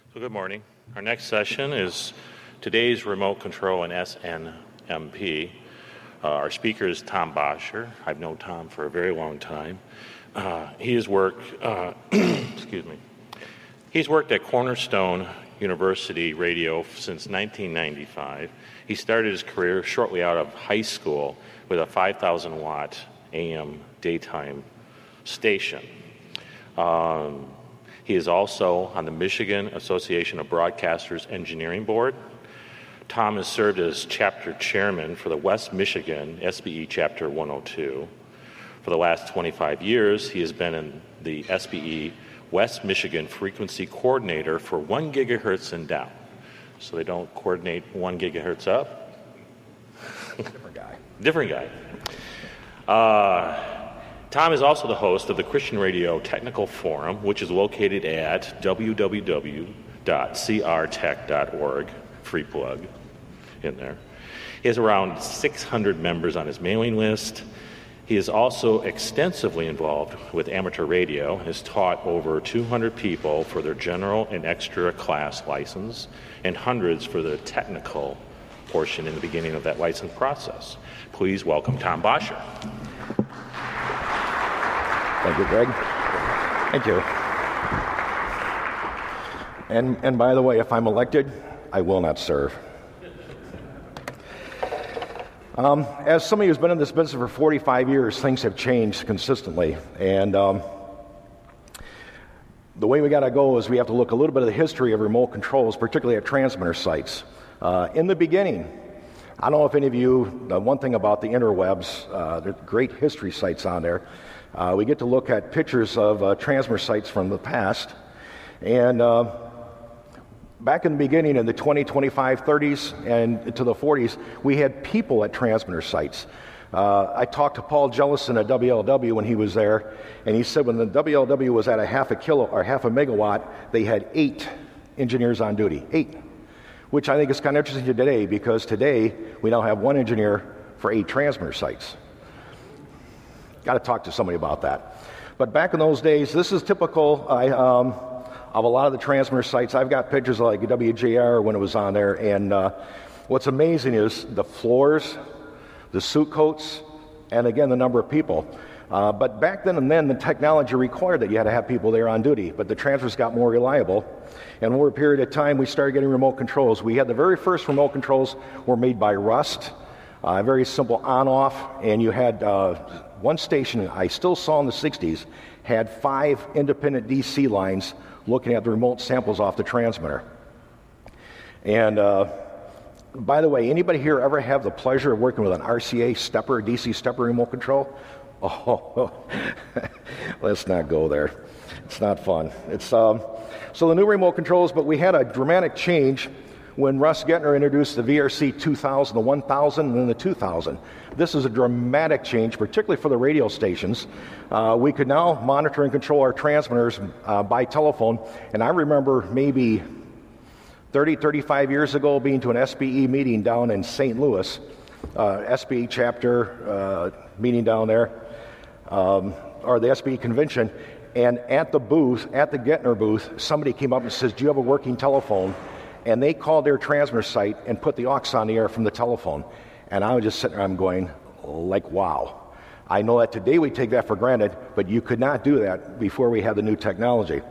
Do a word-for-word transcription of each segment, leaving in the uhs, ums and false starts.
So good morning. Our next session is today's remote control in S N M P. Uh, our speaker is Tom Bosher. I've known Tom for a very long time. Uh, he has worked, uh, excuse me, he's worked at Cornerstone University Radio since nineteen ninety-five. He started his career shortly out of high school with a five thousand watt A M daytime station. Um, he is also on the Michigan Association of Broadcasters Engineering Board. Tom has served as chapter chairman for the West Michigan S B E Chapter one oh two. For the last twenty-five years, he has been in the S B E West Michigan frequency coordinator for one gigahertz and down. So they don't coordinate one gigahertz up? Different guy. Different guy. Uh, Tom is also the host of the Christian Radio Technical Forum, which is located at w w w dot c r tech dot org. Free plug in there. He has around six hundred members on his mailing list. He is also extensively involved with amateur radio, has taught over two hundred people for their general and extra class license, and hundreds for the technical portion in the beginning of that license process. Please welcome Tom Bosher. Thank you, Greg. Thank you. And and by the way, if I'm elected, I will not serve. Um, as somebody who's been in this business for forty-five years, things have changed consistently. And um, the way we got to go is we have to look a little bit at the history of remote controls, particularly at transmitter sites. Uh, in the beginning, I don't know if any of you, uh, one thing about the interwebs, uh, there's great history sites on there. Uh, we get to look at pictures of uh, transmitter sites from the past. And uh, back in the beginning, in the twenty, twenty-five, thirties, and into the forties, we had people at transmitter sites. Uh, I talked to Paul Jellison at W L W when he was there, and he said when the W L W was at a half a kilo or half a megawatt, they had eight engineers on duty. Eight. Which I think is kind of interesting today, because today we now have one engineer for eight transmitter sites. Got to talk to somebody about that. But back in those days, this is typical I, um, of a lot of the transmitter sites. I've got pictures of like W J R when it was on there, and uh, what's amazing is the floors, the suit coats, and again, the number of people. Uh, but back then and then, the technology required that you had to have people there on duty, but the transmitters got more reliable. And over a period of time, we started getting remote controls. We had the very first remote controls were made by Rust, uh, very simple on-off, and you had uh, one station I still saw in the sixties had five independent D C lines looking at the remote samples off the transmitter. And uh, by the way, anybody here ever have the pleasure of working with an R C A stepper, D C stepper remote control? Oh, let's not go there. It's not fun. It's um, so the new remote controls, but we had a dramatic change when Russ Gettner introduced the V R C two thousand, the one thousand, and then the two thousand. This is a dramatic change, particularly for the radio stations. Uh, we could now monitor and control our transmitters uh, by telephone, and I remember maybe thirty, thirty-five years ago being to an S B E meeting down in Saint Louis, uh, S B E chapter uh, meeting down there, um, or the S B E convention, and at the booth, at the Gettner booth, somebody came up and says, "Do you have a working telephone?" And they called their transmitter site and put the aux on the air from the telephone. And I was just sitting there, I'm going, like, wow. I know that today we take that for granted, but you could not do that before we had the new technology.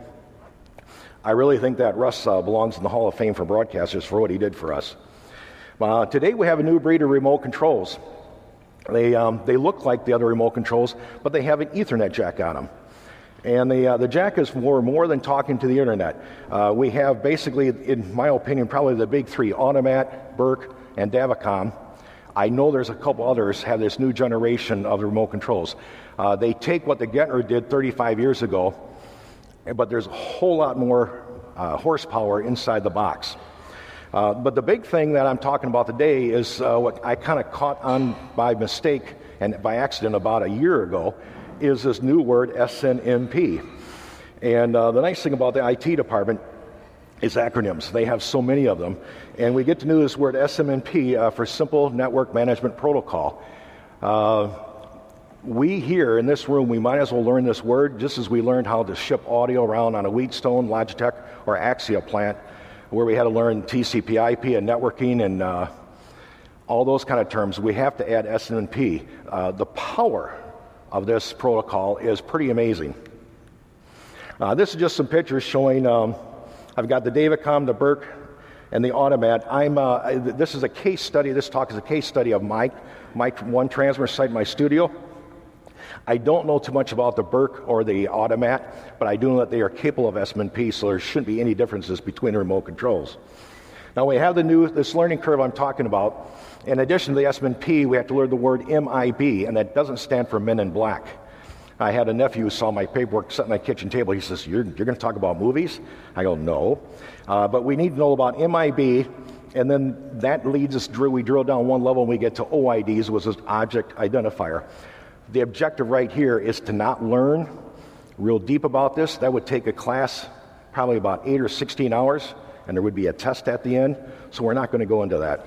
I really think that Russ uh, belongs in the Hall of Fame for broadcasters for what he did for us. Uh, today we have a new breed of remote controls. They, um, they look like the other remote controls, but they have an Ethernet jack on them. And the uh, the jack is for more than talking to the internet. Uh, we have basically, in my opinion, probably the big three, Automat, Burke, and Davicom. I know there's a couple others have this new generation of the remote controls. Uh, they take what the Gettner did thirty-five years ago, but there's a whole lot more uh, horsepower inside the box. Uh, but the big thing that I'm talking about today is uh, what I kind of caught on by mistake and by accident about a year ago, is this new word S N M P. And uh, the nice thing about the I T department is acronyms. They have so many of them. And we get to know this word S M P uh, for Simple Network Management Protocol. Uh, we here in this room, we might as well learn this word just as we learned how to ship audio around on a Wheatstone, Logitech, or Axia plant, where we had to learn T C P I P and networking and uh, all those kind of terms. We have to add S M P. Uh, the power of this protocol is pretty amazing. Uh, this is just some pictures showing, um, I've got the Davicom, the Burke, and the Automat. I'm, uh, this is a case study, this talk is a case study of my, my one transmitter site in my studio. I don't know too much about the Burke or the Automat, but I do know that they are capable of S M P, so there shouldn't be any differences between the remote controls. Now we have the new, this learning curve I'm talking about. In addition to the S M P, we have to learn the word M I B, and that doesn't stand for Men in Black. I had a nephew who saw my paperwork set on my kitchen table. He says, you're, you're going to talk about movies? I go, no. Uh, but we need to know about M I B, and then that leads us, we drill down one level and we get to O I Ds, which is object identifier. The objective right here is to not learn real deep about this. That would take a class probably about eight or sixteen hours, and there would be a test at the end, so we're not going to go into that.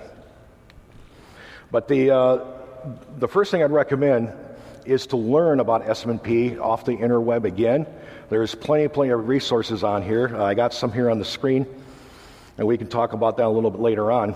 But the, uh, the first thing I'd recommend is to learn about S M P off the interweb again. There's plenty, plenty of resources on here. Uh, I got some here on the screen, and we can talk about that a little bit later on.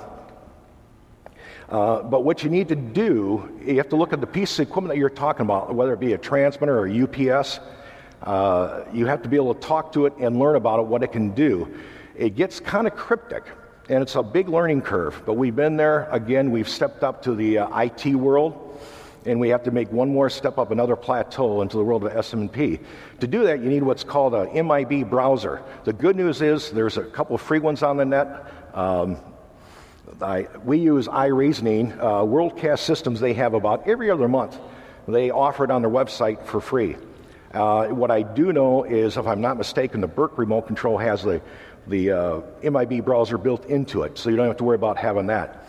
Uh, but what you need to do, you have to look at the piece of equipment that you're talking about, whether it be a transmitter or a U P S. Uh, you have to be able to talk to it and learn about it, what it can do. It gets kind of cryptic, and it's a big learning curve, but we've been there. Again, we've stepped up to the uh, I T world, and we have to make one more step up, another plateau into the world of S M P. To do that, you need what's called a M I B browser. The good news is there's a couple of free ones on the net. Um, I, we use iReasoning. Uh, WorldCast Systems, they have about every other month. They offer it on their website for free. Uh, what I do know is, if I'm not mistaken, the Burke remote control has the, the uh, M I B browser built into it, so you don't have to worry about having that.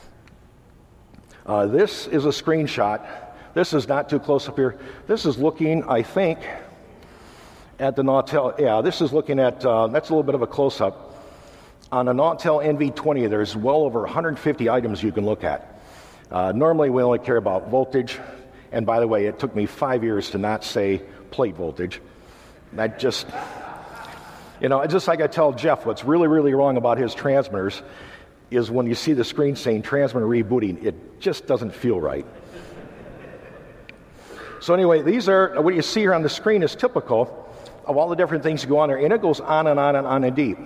Uh, this is a screenshot. This is not too close up here. This is looking, I think, at the Nautel. Yeah, this is looking at, uh, that's a little bit of a close-up. On a Nautel N V twenty, there's well over one hundred fifty items you can look at. Uh, normally, we only care about voltage. And by the way, it took me five years to not say plate voltage. That just, you know, just like I tell Jeff, what's really, really wrong about his transmitters is when you see the screen saying transmitter rebooting, it just doesn't feel right. So anyway, these are, what you see here on the screen is typical of all the different things that go on there, and it goes on and on and on and deep.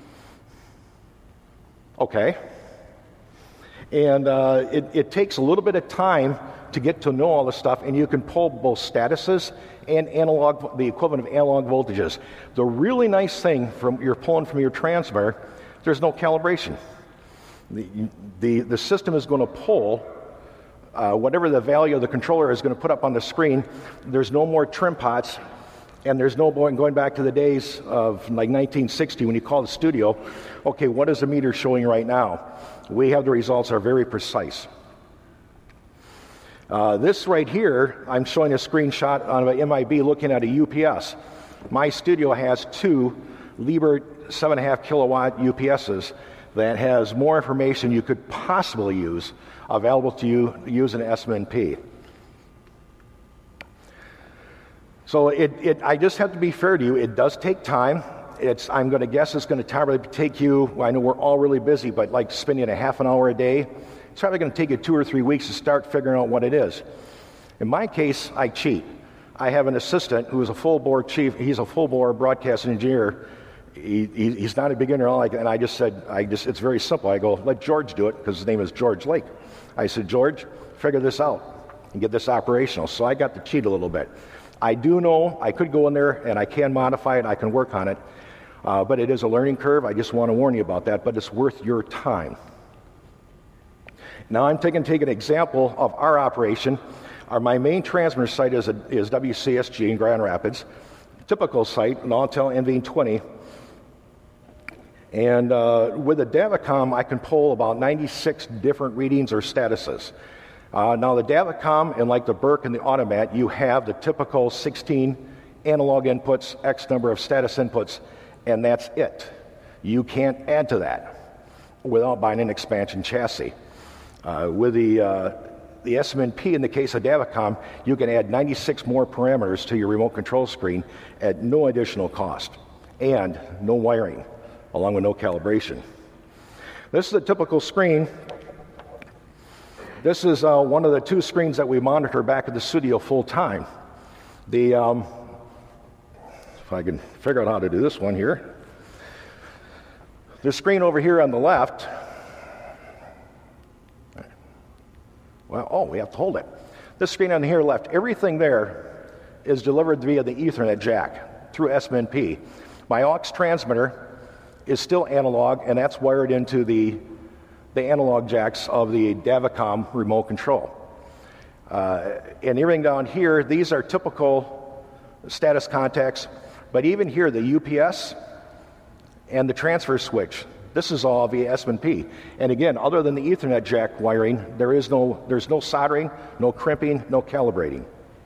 Okay. And uh, it, it takes a little bit of time to get to know all this stuff, and you can pull both statuses and analog, the equivalent of analog voltages. The really nice thing from you're pulling from your transmitter, there's no calibration. The, the, the system is going to pull uh, whatever the value of the controller is going to put up on the screen. There's no more trim pots, and there's no going, going back to the days of like nineteen sixty when you call the studio, okay, what is the meter showing right now? We have the results that are very precise. Uh, this right here, I'm showing a screenshot on an M I B looking at a U P S. My studio has two Liebert seven point five kilowatt U P S's that has more information you could possibly use available to you using S M P. So it, it, I just have to be fair to you. It does take time. It's, I'm going to guess it's going to probably take you, I know we're all really busy, but like spending a half an hour a day, it's probably going to take you two or three weeks to start figuring out what it is. In my case, I cheat. I have an assistant who is a full-bore chief. He's a full-bore broadcast engineer. He, he, he's not a beginner, and I just said, I just, it's very simple. I go, let George do it, because his name is George Lake. I said, George, figure this out and get this operational. So I got to cheat a little bit. I do know I could go in there and I can modify it, I can work on it, uh, but it is a learning curve. I just want to warn you about that, but it's worth your time. Now I'm taking, taking an example of our operation. Our, my main transmitter site is, a, is W C S G in Grand Rapids. Typical site, Nautel N V twenty. And uh, with a Davicom, I can pull about ninety-six different readings or statuses. Uh, now the Davicom, and like the Burke and the Automat, you have the typical sixteen analog inputs, X number of status inputs, and that's it. You can't add to that without buying an expansion chassis. Uh, with the uh, the S M N P, in the case of Davicom, you can add ninety-six more parameters to your remote control screen at no additional cost and no wiring, along with no calibration. This is a typical screen. This is uh, one of the two screens that we monitor back at the studio full time. The, um, if I can figure out how to do this one here. The screen over here on the left, well, oh, we have to hold it. This screen on here left, everything there is delivered via the Ethernet jack through S M N P. My aux transmitter is still analog, and that's wired into the, the analog jacks of the Davicom remote control. Uh, and everything down here, these are typical status contacts, but even here, the U P S and the transfer switch, this is all via S M N P. And again, other than the Ethernet jack wiring, there is no, there's no soldering, no crimping, no calibrating.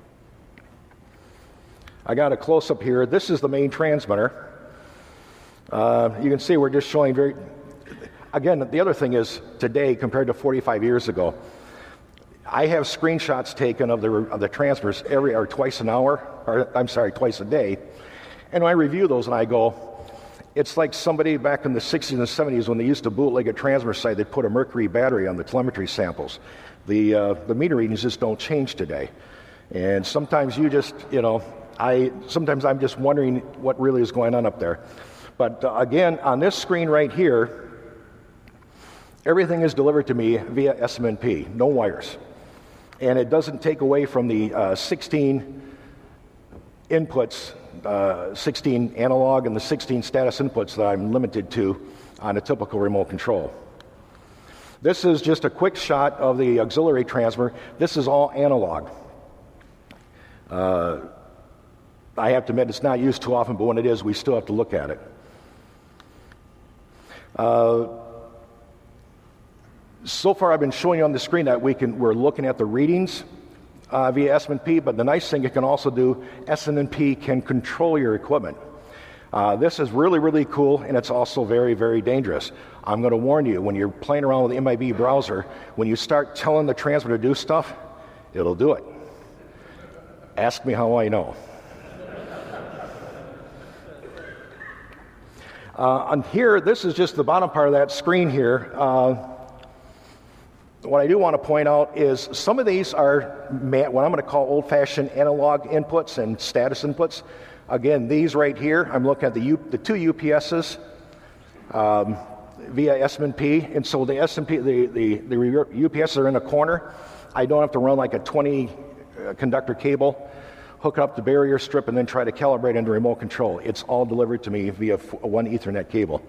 I got a close-up here. This is the main transmitter. Uh, you can see we're just showing very, again, the other thing is today compared to forty-five years ago, I have screenshots taken of the, of the transmitters every, or twice an hour, or I'm sorry, twice a day. And when I review those and I go, it's like somebody back in the sixties and seventies when they used to bootleg a transmitter site, they'd put a mercury battery on the telemetry samples. The, uh, the meter readings just don't change today. And sometimes you just, you know, I, sometimes I'm just wondering what really is going on up there. But uh, again, on this screen right here, everything is delivered to me via S M N P, no wires. And it doesn't take away from the uh, sixteen inputs, uh, sixteen analog and the sixteen status inputs that I'm limited to on a typical remote control. This is just a quick shot of the auxiliary transmitter. This is all analog. Uh, I have to admit it's not used too often, but when it is, we still have to look at it. Uh, so far, I've been showing you on the screen that we can, we're looking at the readings uh, via S M N P, but the nice thing it can also do, S M N P can control your equipment. Uh, this is really, really cool, and it's also very, very dangerous. I'm going to warn you, when you're playing around with the M I B browser, when you start telling the transmitter to do stuff, it'll do it. Ask me how I know. Uh, on here, this is just the bottom part of that screen here. Uh, what I do want to point out is some of these are ma- what I'm going to call old-fashioned analog inputs and status inputs. Again, these right here, I'm looking at the, U- the two U P Ss um, via S M N P, and so the S M P, the, the, the U P Ss are in a corner. I don't have to run like a twenty conductor cable, hook up the barrier strip, and then try to calibrate into remote control. It's all delivered to me via one Ethernet cable.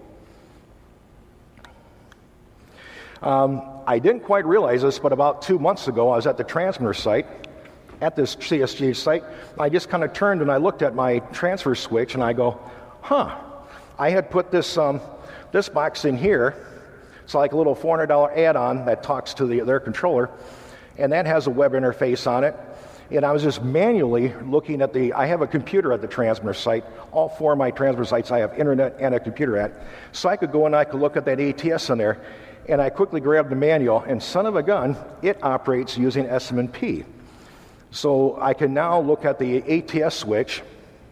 Um, I didn't quite realize this, but about two months ago, I was at the transmitter site, at this C S G site. I just kind of turned and I looked at my transfer switch, and I go, huh, I had put this, um, this box in here. It's like a little four hundred dollars add-on that talks to the, their controller, and that has a web interface on it. And I was just manually looking at the, I have a computer at the transmitter site. All four of my transmitter sites I have internet and a computer at. So I could go and I could look at that A T S in there, and I quickly grabbed the manual, and son of a gun, it operates using S M N P. So I can now look at the A T S switch.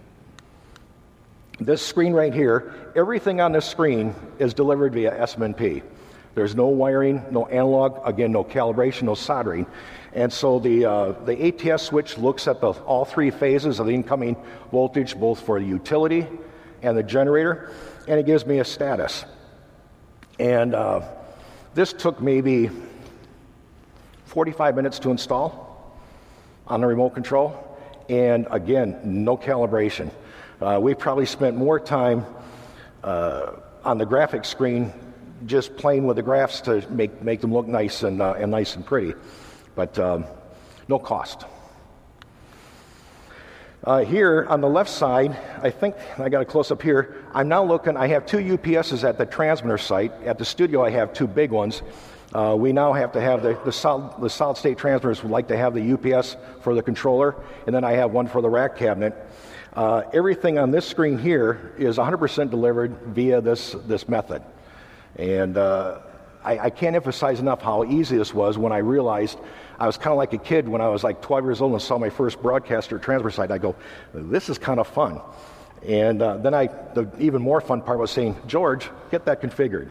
This screen right here, everything on this screen is delivered via S M N P. There's no wiring, no analog, again, no calibration, no soldering. And so the uh, the A T S switch looks at the, all three phases of the incoming voltage, both for the utility and the generator, and it gives me a status. And uh, this took maybe forty-five minutes to install on the remote control, and again, no calibration. Uh, we probably spent more time uh, on the graphics screen just playing with the graphs to make, make them look nice and, uh, and nice and pretty. But um, no cost. Uh, here on the left side, I think I got a close up here. I'm now looking, I have two U P Ss at the transmitter site. At the studio, I have two big ones. Uh, we now have to have the, the, solid, the solid state transmitters would like to have the U P S for the controller, and then I have one for the rack cabinet. Uh, everything on this screen here is one hundred percent delivered via this, this method. And uh, I, I can't emphasize enough how easy this was when I realized I was kind of like a kid when I was like twelve years old and saw my first broadcaster transfer site. I go, this is kind of fun. And uh, then I, the even more fun part was saying, George, get that configured.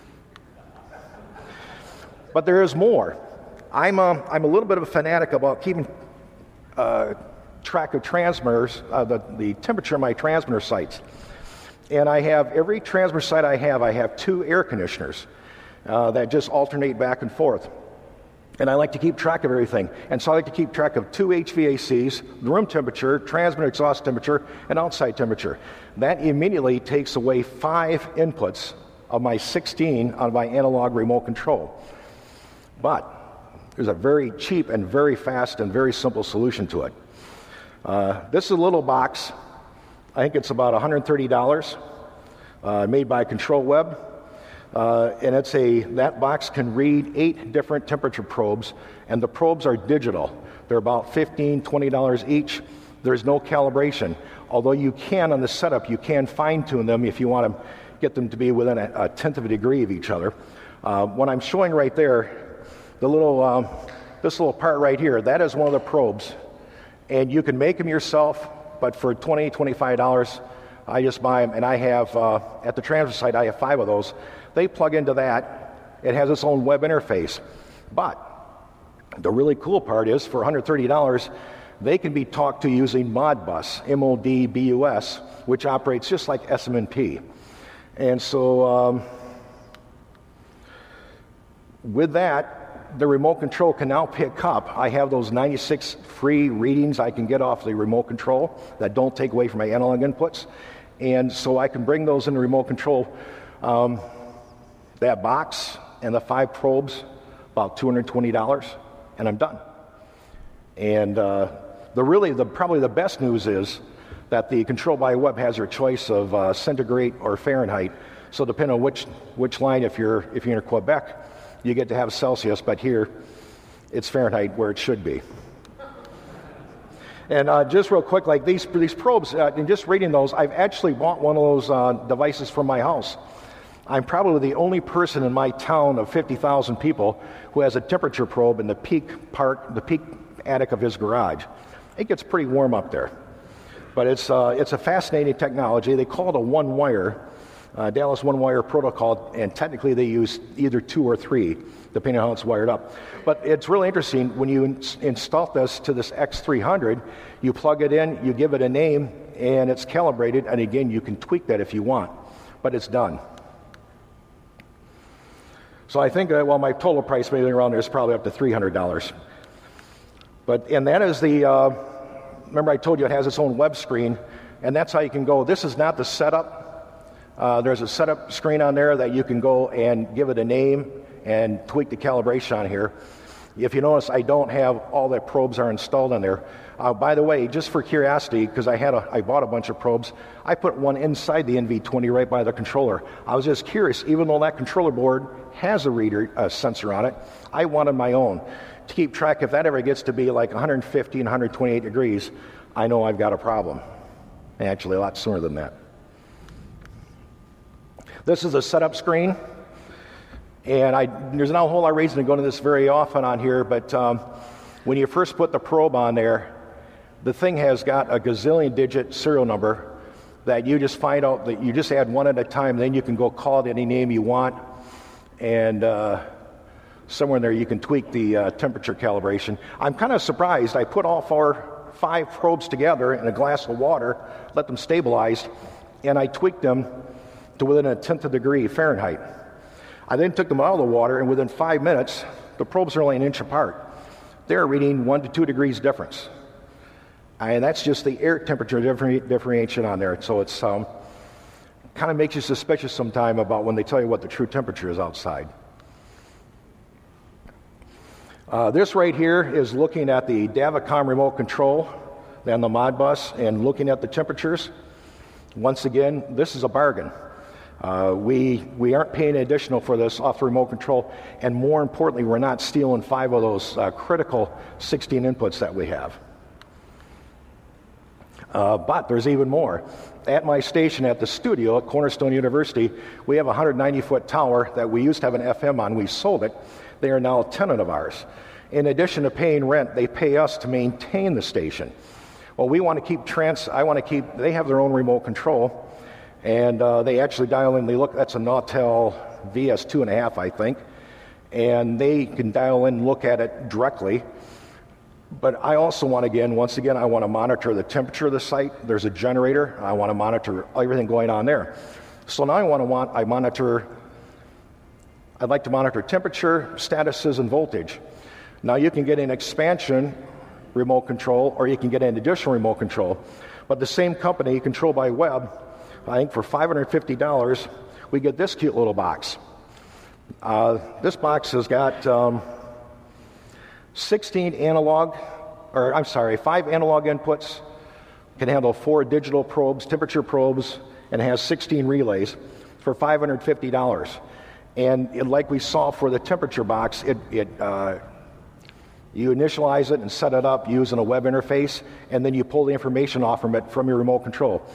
But there is more. I'm a, I'm a little bit of a fanatic about keeping uh, track of transmitters, uh, the, the temperature of my transmitter sites. And I have, every transmitter site I have, I have two air conditioners uh, that just alternate back and forth. And I like to keep track of everything. And so I like to keep track of two H V A Cs, the room temperature, transmitter exhaust temperature, and outside temperature. That immediately takes away five inputs of my sixteen on my analog remote control. But there's a very cheap and very fast and very simple solution to it. Uh, this is a little box. I think it's about one hundred thirty dollars, uh, made by Control Web. Uh, and it's a, that box can read eight different temperature probes, and the probes are digital. They're about fifteen dollars, twenty dollars each. There's no calibration. Although you can, on the setup, you can fine-tune them if you want to get them to be within a, a tenth of a degree of each other. Uh, what I'm showing right there, the little, um, this little part right here, that is one of the probes. And you can make them yourself, but for twenty dollars, twenty-five dollars, I just buy them. And I have, uh, at the transfer site, I have five of those. They plug into that. It has its own web interface. But the really cool part is, for one hundred thirty dollars, they can be talked to using Modbus, M O D B U S, which operates just like S M P. And so um, with that, the remote control can now pick up. I have those ninety-six free readings I can get off the remote control that don't take away from my analog inputs. And so I can bring those in the remote control. Um, that box and the five probes, about two hundred twenty dollars, and I'm done. And uh, the really, the probably the best news is that the Control by Web has your choice of uh, centigrade or Fahrenheit. So depending on which which line, if you're if you're in Quebec, you get to have Celsius, but here it's Fahrenheit where it should be. And uh, just real quick, like these these probes, uh, and just reading those, I've actually bought one of those uh, devices from my house. I'm probably the only person in my town of fifty thousand people who has a temperature probe in the peak part, the peak attic of his garage. It gets pretty warm up there, but it's uh, it's a fascinating technology. They call it a one-wire, uh, Dallas one-wire protocol, and technically they use either two or three, depending on how it's wired up. But it's really interesting when you in- install this to this X three hundred. You plug it in, you give it a name, and it's calibrated. And again, you can tweak that if you want, but it's done. So I think that, well, my total price maybe around there is probably up to three hundred dollars. But, and that is the, uh, remember I told you it has its own web screen, and that's how you can go. This is not the setup. Uh, there's a setup screen on there that you can go and give it a name and tweak the calibration on here. If you notice, I don't have all the probes are installed on there. Uh, by the way, just for curiosity, because I had a, I bought a bunch of probes, I put one inside the N V twenty right by the controller. I was just curious, even though that controller board has a reader uh, sensor on it, I wanted my own to keep track. If that ever gets to be like one hundred fifty and one hundred twenty-eight degrees, I know I've got a problem. Actually, a lot sooner than that. This is a setup screen. And I, there's not a whole lot of reason to go into this very often on here, but um, when you first put the probe on there, the thing has got a gazillion digit serial number that you just find out that you just add one at a time, then you can go call it any name you want, and uh, somewhere in there you can tweak the uh, temperature calibration. I'm kind of surprised. I put all four, five probes together in a glass of water, let them stabilize, and I tweaked them to within a tenth of a degree Fahrenheit. I then took them out of the water, and within five minutes, the probes are only an inch apart. They're reading one to two degrees difference. And that's just the air temperature differentiation on there. So it's um, kind of makes you suspicious sometime about when they tell you what the true temperature is outside. Uh, this right here is looking at the Davicom remote control and the Modbus and looking at the temperatures. Once again, this is a bargain. Uh, we we aren't paying additional for this off the remote control, and more importantly, we're not stealing five of those uh, critical sixteen inputs that we have. Uh, but there's even more. At my station at the studio at Cornerstone University, we have a one hundred ninety foot tower that we used to have an F M on. We sold it. They are now a tenant of ours. In addition to paying rent, they pay us to maintain the station. Well, we want to keep trans. I want to keep. They have their own remote control, and uh, they actually dial in. They look. That's a Nautel V S two and a half, I think, and they can dial in and look at it directly. But I also want, again, once again, I want to monitor the temperature of the site. There's a generator. I want to monitor everything going on there. So now I want to want I monitor. I'd like to monitor temperature, statuses, and voltage. Now you can get an expansion remote control, or you can get an additional remote control. But the same company, Control by Web, I think for five hundred fifty dollars, we get this cute little box. Uh, this box has got um, sixteen analog, or I'm sorry, five analog inputs, can handle four digital probes, temperature probes, and has sixteen relays for five hundred fifty dollars. And it, like we saw for the temperature box, it, it uh, you initialize it and set it up using a web interface, and then you pull the information off from it from your remote control.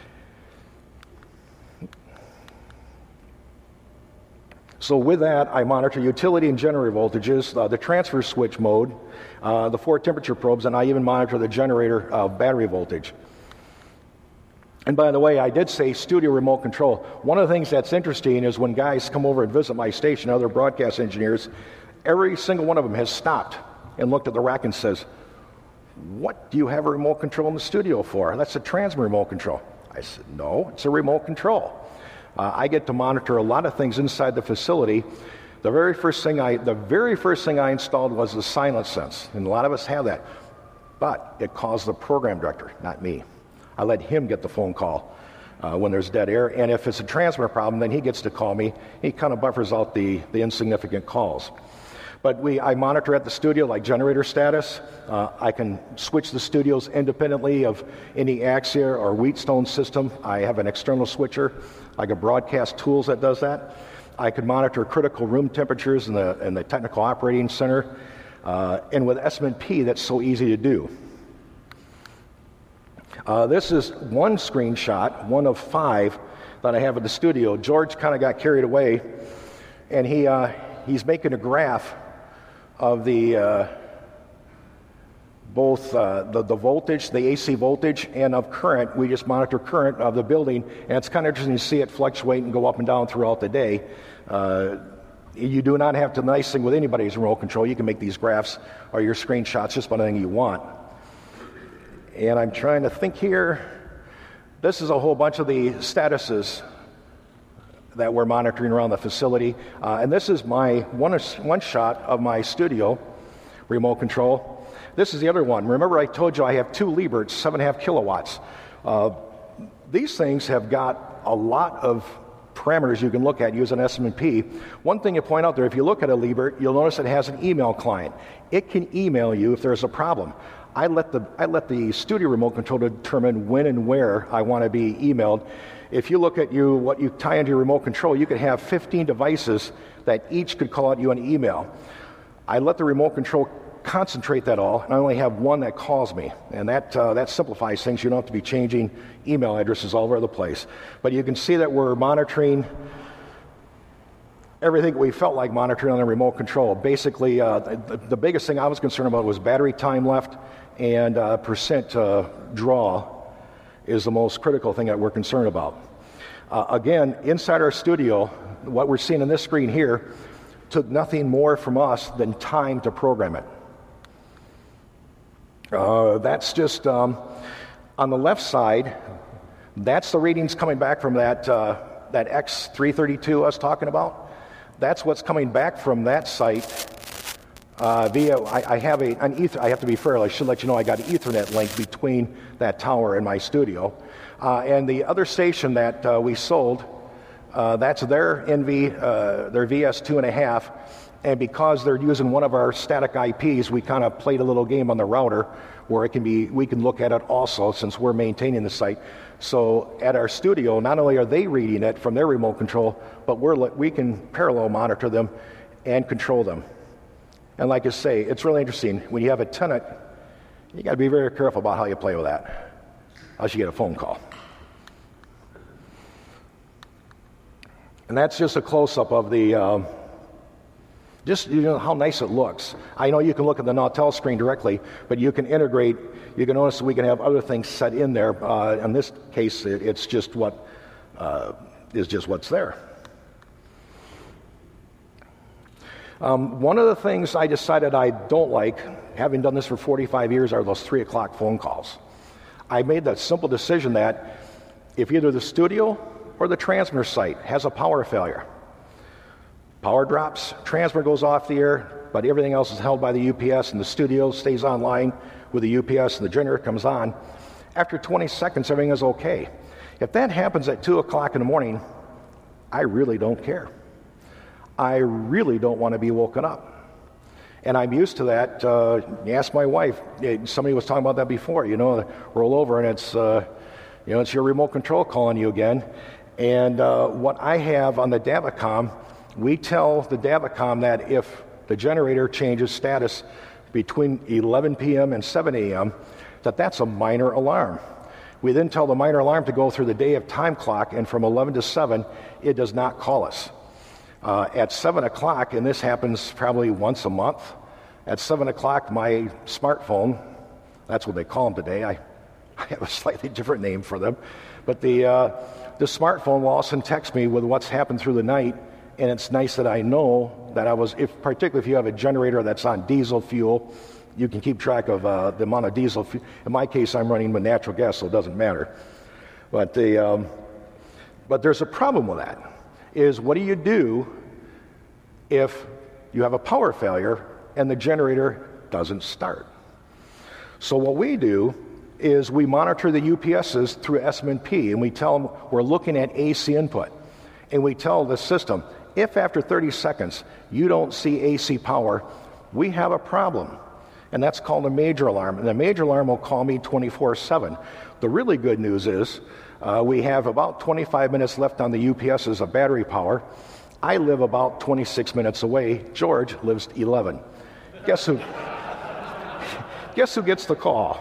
So with that, I monitor utility and generator voltages, uh, the transfer switch mode, uh, the four temperature probes, and I even monitor the generator uh, battery voltage. And by the way, I did say studio remote control. One of the things that's interesting is when guys come over and visit my station, other broadcast engineers, every single one of them has stopped and looked at the rack and says, "What do you have a remote control in the studio for?" "That's a transmitter remote control." I said, "No, it's a remote control." Uh, I get to monitor a lot of things inside the facility. The very first thing I, the very first thing I installed was the Silence Sense, and a lot of us have that. But it calls the program director, not me. I let him get the phone call uh, when there's dead air, and if it's a transmitter problem, then he gets to call me. He kind of buffers out the, the insignificant calls. But we, I monitor at the studio like generator status. Uh, I can switch the studios independently of any Axia or Wheatstone system. I have an external switcher, like a Broadcast Tools that does that. I can monitor critical room temperatures in the, in the technical operating center. Uh, and with S M and P, that's so easy to do. Uh, this is one screenshot, one of five that I have at the studio. George kind of got carried away, and he uh, he's making a graph of the uh, both uh, the, the voltage, the A C voltage, and of current. We just monitor current of the building, and it's kind of interesting to see it fluctuate and go up and down throughout the day. Uh, you do not have to nice thing with anybody's remote control. You can make these graphs or your screenshots just about anything you want. And I'm trying to think here. This is a whole bunch of the statuses that we're monitoring around the facility. Uh, and this is my one, one shot of my studio remote control. This is the other one. Remember I told you I have two Lieberts, seven and a half kilowatts. Uh, these things have got a lot of parameters you can look at using S M and P. One thing to point out there, if you look at a Liebert, you'll notice it has an email client. It can email you if there's a problem. I let the I let the studio remote control determine when and where I want to be emailed. If you look at you what you tie into your remote control, you could have fifteen devices that each could call out you an email. I let the remote control concentrate that all, and I only have one that calls me, and that uh, that simplifies things. You don't have to be changing email addresses all over the place. But you can see that we're monitoring everything we felt like monitoring on the remote control. Basically, uh, the, the biggest thing I was concerned about was battery time left, and uh, percent uh, draw is the most critical thing that we're concerned about. Uh, again, inside our studio, what we're seeing on this screen here took nothing more from us than time to program it. Uh, that's just, um, on the left side, that's the readings coming back from that, uh, that X three thirty-two I was talking about. That's what's coming back from that site uh, via, I, I have a, an ether, I have to be fair, I should let you know I got an Ethernet link between that tower and my studio. Uh, and the other station that uh, we sold, uh, that's their N V, uh, their V S two and a half, and because they're using one of our static I Ps, we kind of played a little game on the router where it can be, we can look at it also since we're maintaining the site. So at our studio, not only are they reading it from their remote control, but we're, we can parallel monitor them and control them. And like I say, it's really interesting. When you have a tenant, you got to be very careful about how you play with that. unless you get a phone call. And that's just a close-up of the, uh, just you know how nice it looks. I know you can look at the Nautel screen directly, but you can integrate, you can notice that we can have other things set in there. Uh, in this case, it, it's just what uh, is just what's there. Um, one of the things I decided I don't like, having done this for forty-five years, are those three o'clock phone calls. I made that simple decision that if either the studio or the transmitter site has a power failure, power drops, transmitter goes off the air, but everything else is held by the U P S, and the studio stays online with the U P S, and the generator comes on. After twenty seconds, everything is okay. If that happens at two o'clock in the morning, I really don't care. I really don't want to be woken up. And I'm used to that. Uh, you ask my wife, somebody was talking about that before, you know, roll over and it's, uh, you know, it's your remote control calling you again. And uh, what I have on the Davicom, we tell the Davicom that if the generator changes status between eleven p.m. and seven a.m., that that's a minor alarm. We then tell the minor alarm to go through the day of time clock, and from eleven to seven, it does not call us. Uh, at seven o'clock, and this happens probably once a month, at seven o'clock, my smartphone, that's what they call them today, I, I have a slightly different name for them, but the, uh, the smartphone will also text me with what's happened through the night, and it's nice that I know that I was, if particularly if you have a generator that's on diesel fuel, you can keep track of uh, the amount of diesel fuel. In my case, I'm running with natural gas, so it doesn't matter. But, the, um, but there's a problem with that. Is what do you do if you have a power failure and the generator doesn't start? So what we do is we monitor the U P Ss through S M P, and we tell them we're looking at A C input, and we tell the system, if after thirty seconds you don't see A C power, we have a problem. And that's called a major alarm, and the major alarm will call me twenty-four seven. The really good news is Uh, we have about twenty-five minutes left on the U P Ss of battery power. I live about twenty-six minutes away. George lives eleven. Guess who? Guess who gets the call?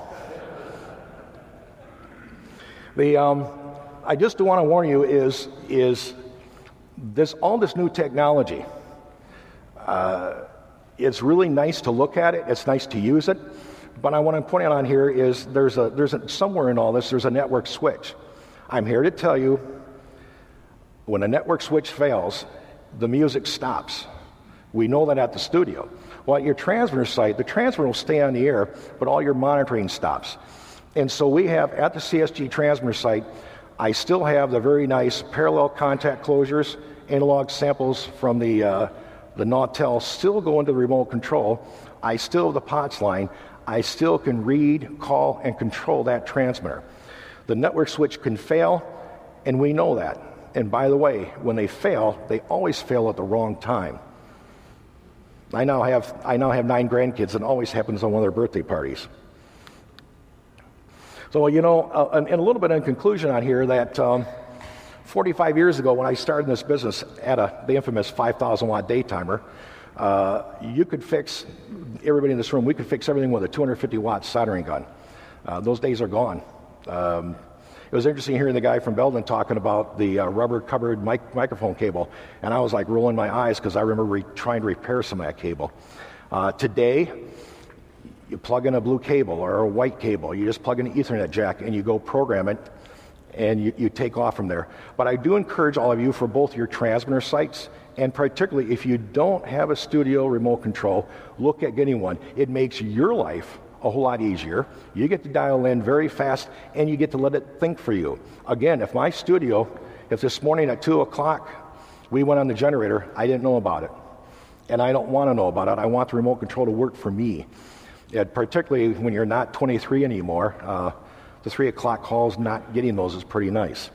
The um, I just want to warn you is is this all this new technology. Uh, it's really nice to look at it. It's nice to use it, but I want to point out on here is there's a there's a, somewhere in all this there's a network switch. I'm here to tell you, when a network switch fails, the music stops. We know that at the studio. Well, at your transmitter site, the transmitter will stay on the air, but all your monitoring stops. And so we have, at the C S G transmitter site, I still have the very nice parallel contact closures, analog samples from the, uh, the Nautel still go into the remote control. I still have the POTS line. I still can read, call, and control that transmitter. The network switch can fail, and we know that. And by the way, when they fail, they always fail at the wrong time. I now have I now have nine grandkids, and it always happens on one of their birthday parties. So, you know, uh, and, and a little bit in conclusion on here that um, forty-five years ago when I started in this business at a, the infamous five thousand watt daytimer, uh, you could fix, everybody in this room, we could fix everything with a two hundred fifty watt soldering gun. Uh, those days are gone. Um, it was interesting hearing the guy from Belden talking about the uh, rubber covered mic- microphone cable, and I was like rolling my eyes because I remember re- trying to repair some of that cable. Uh, today, you plug in a blue cable or a white cable, you just plug in an Ethernet jack and you go program it, and you, you take off from there. But I do encourage all of you, for both your transmitter sites and particularly if you don't have a studio remote control, look at getting one. It makes your life a whole lot easier. You get to dial in very fast, and you get to let it think for you. Again, if my studio, if this morning at two o'clock we went on the generator, I didn't know about it. And I don't want to know about it. I want the remote control to work for me. And particularly when you're not twenty-three anymore, uh, the three o'clock calls, not getting those is pretty nice.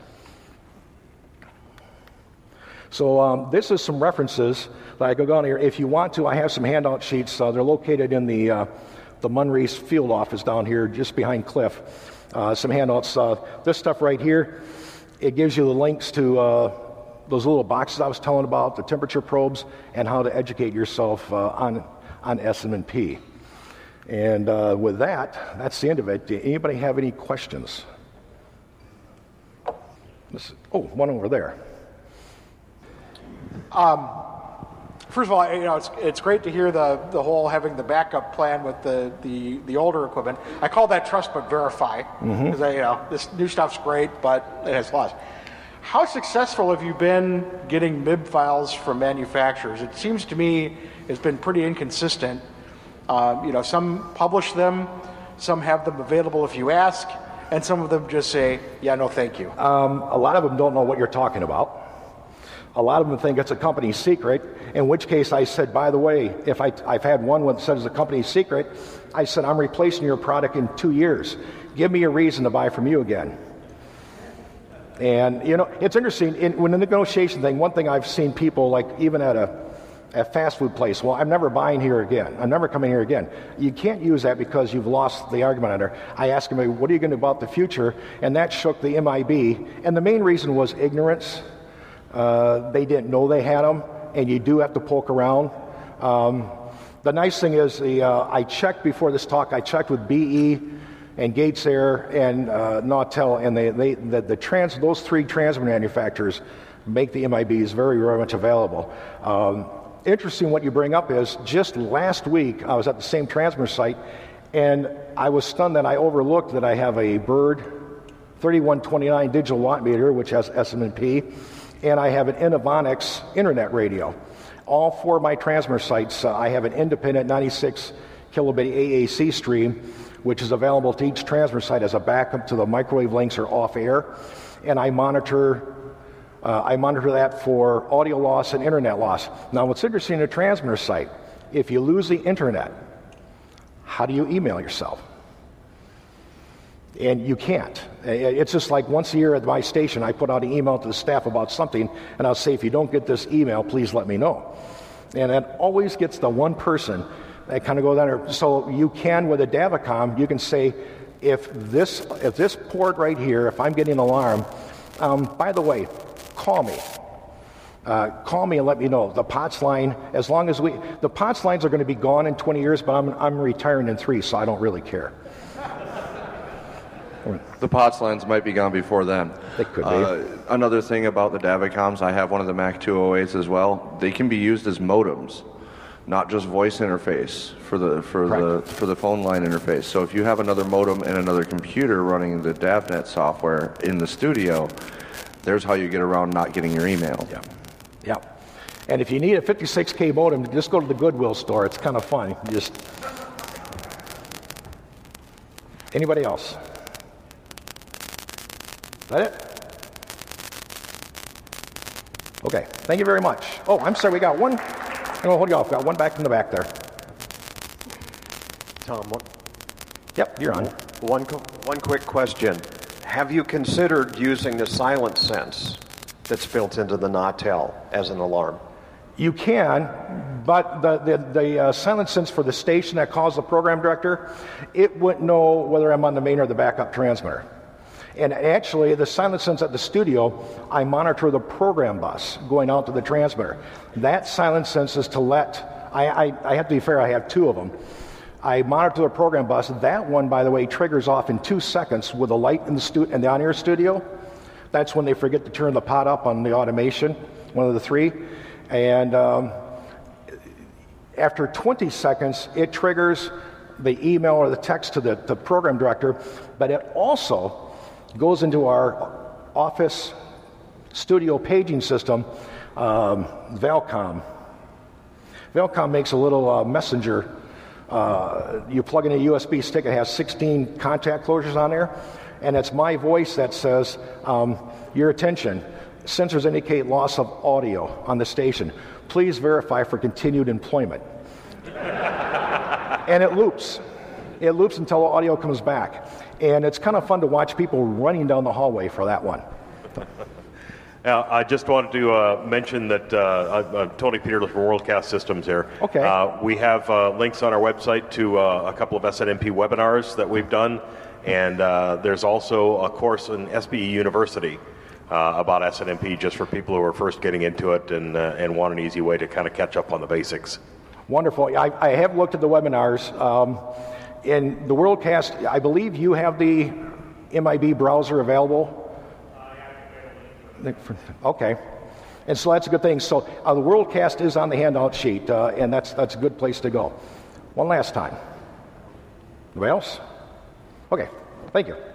So um, this is some references that I go down here. If you want to, I have some handout sheets. Uh, they're located in the uh, the Munrees field office down here just behind Cliff. Uh, some handouts. Uh, this stuff right here, it gives you the links to uh, those little boxes I was telling about, the temperature probes, and how to educate yourself uh, on, on S M P. And uh, with that, that's the end of it. Do anybody have any questions? This, oh, one over there. First of all, you know, it's it's great to hear the the whole having the backup plan with the the, the older equipment. I call that trust but verify because mm-hmm. you know this new stuff's great, but it has flaws. How successful have you been getting M I B files from manufacturers? It seems to me it's been pretty inconsistent. Um, you know, some publish them, some have them available if you ask, and some of them just say, "Yeah, no, thank you." Um, a lot of them don't know what you're talking about. A lot of them think it's a company secret, in which case I said, by the way, if I, I've had one that says it's a company secret, I said, I'm replacing your product in two years. Give me a reason to buy from you again. And, you know, it's interesting, in, when the negotiation thing, one thing I've seen people, like even at a, a fast food place, well, I'm never buying here again. I'm never coming here again. You can't use that because you've lost the argument on there. I asked him, what are you going to do about the future? And that shook the M I B. And the main reason was ignorance. Uh, they didn't know they had them, and you do have to poke around. Um, the nice thing is, the, uh, I checked before this talk, I checked with B E and Gates Air and uh, Nautel, and they, they, the, the trans, those three transmitter manufacturers make the M I Bs very, very much available. Um, interesting what you bring up is, just last week, I was at the same transmitter site, and I was stunned that I overlooked that I have a Bird thirty-one twenty-nine digital watt meter, which has S M P, and I have an Inovonics internet radio. All four of my transmitter sites, uh, I have an independent ninety-six kilobit A A C stream, which is available to each transmitter site as a backup to the microwave links or off air. And I monitor, uh, I monitor that for audio loss and internet loss. Now, what's interesting in a transmitter site, if you lose the internet, how do you email yourself? And you can't. It's just like once a year at my station, I put out an email to the staff about something, and I'll say, if you don't get this email, please let me know. And that always gets the one person that kind of goes down there. So you can, with a Davicom, you can say, if this if this port right here, if I'm getting an alarm, um, by the way, call me. Uh, call me and let me know. The POTS line, as long as we, the POTS lines are going to be gone in twenty years, but I'm I'm retiring in three, so I don't really care. The POTS lines might be gone before then. They could be. Uh, another thing about the Davicoms, I have one of the Mac two oh eights as well. They can be used as modems, not just voice interface for the for Correct. the for the phone line interface. So if you have another modem and another computer running the DavNet software in the studio, there's how you get around not getting your email. Yeah, yeah. And if you need a fifty-six K modem, just go to the Goodwill store. It's kind of fun. Just anybody else? Is that it? Okay, thank you very much. Oh, I'm sorry, we got one. I'm going to hold you off. Got one back in the back there. Tom, what, Yep, you're on. one, one quick question. Have you considered using the silent sense that's built into the Nautel as an alarm? You can, but the, the, the uh, silent sense for the station that calls the program director, it wouldn't know whether I'm on the main or the backup transmitter. And actually, the silent sense at the studio, I monitor the program bus going out to the transmitter. That silent sense is to let, I, I, I have to be fair, I have two of them. I monitor the program bus. That one, by the way, triggers off in two seconds with a light in the, stu- in the on-air studio. That's when they forget to turn the pot up on the automation, one of the three. And um, after twenty seconds, it triggers the email or the text to the, the program director, but it also goes into our office studio paging system, um, Valcom. Valcom makes a little uh, messenger. Uh, you plug in a U S B stick, it has sixteen contact closures on there, and it's my voice that says, um, your attention, sensors indicate loss of audio on the station. Please verify for continued employment. And it loops. It loops until the audio comes back. And it's kind of fun to watch people running down the hallway for that one. Now, I just wanted to uh, mention that uh, I'm Tony Peterless from WorldCast Systems here. Okay. Uh, we have uh, links on our website to uh, a couple of S N M P webinars that we've done, and uh, there's also a course in S B E University uh, about S N M P just for people who are first getting into it and, uh, and want an easy way to kind of catch up on the basics. Wonderful. I, I have looked at the webinars. Um, in the WorldCast, I believe you have the M I B browser available. Okay. And so that's a good thing. So uh, the WorldCast is on the handout sheet, uh, and that's that's a good place to go. One last time. Anybody else? Okay. Thank you.